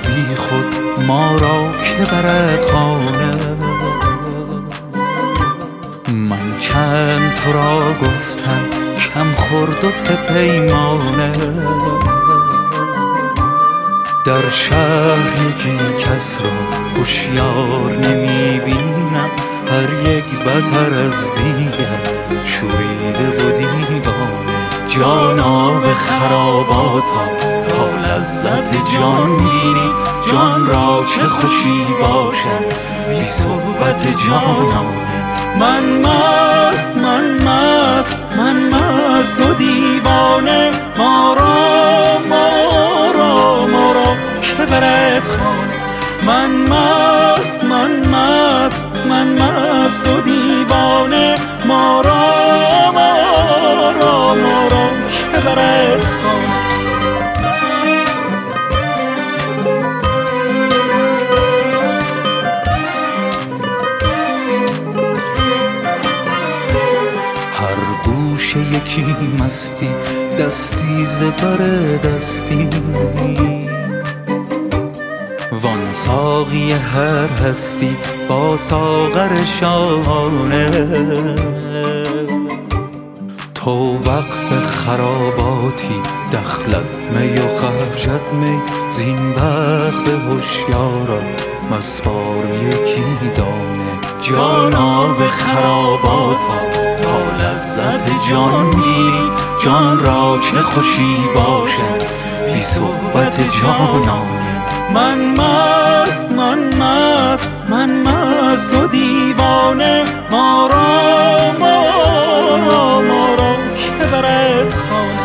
بی خود ما را که برد خانه. من چند تو را گفتم کم خورد و سپیمانه، در شهر یکی کس را هوشیار نمی بینم، هر یک بتر از دیگر شوریده و دیوانه. جانا به خراباتا تا لذت جان بینی، جان را چه خوشی باشد بی صحبت جانانه. من مست و دیوانه، ما را که برد خانه. من مست و دیوانه، ما را که برد خانه. هر گوشه یکی مستی، دستی زبر دستی، وان ساقی هر هستی با ساغر شانه. تو وقف خراباتی دخلت می و خرجت می، زین وقت هوشیاران مسپار یکی دانه. جانا به خراباتا تا لذت جان بینی، جان را چه خوشی باشد بی صحبت جانانه. من مست و دیوانه، ما را که برد خانه.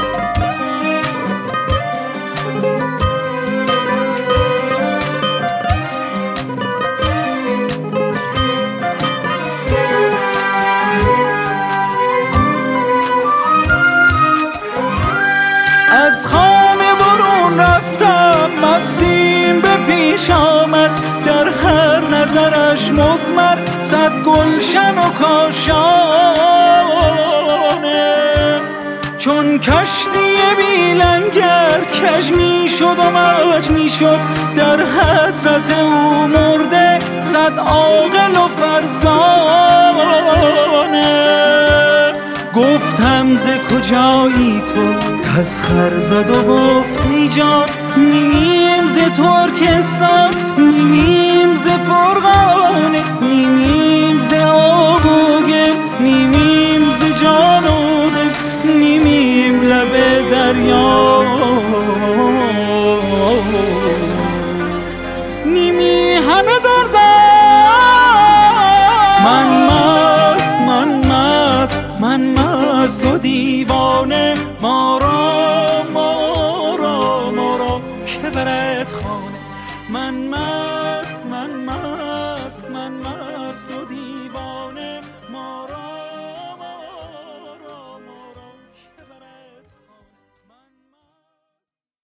از خانه برون رفتم، مسیم به پیش آمد، در هر نظرش مزمر صد گلشن و کاشانه. چون کشتی بی لنگر کج می شد و موج می شد، در حضرت او مرده صد عاقل و فرزانه. گفتم ز کجایی تو، تسخر زد و گفت ای جان، نیمیم ز ترکستان، نیمیم ز فرغانه، نیمیم ز آب و گل، نیمیم ز جان و دل، نیمیم لب دریا، نیمی همه دردم. من مست و دیوانه، ما را که برد خانه. من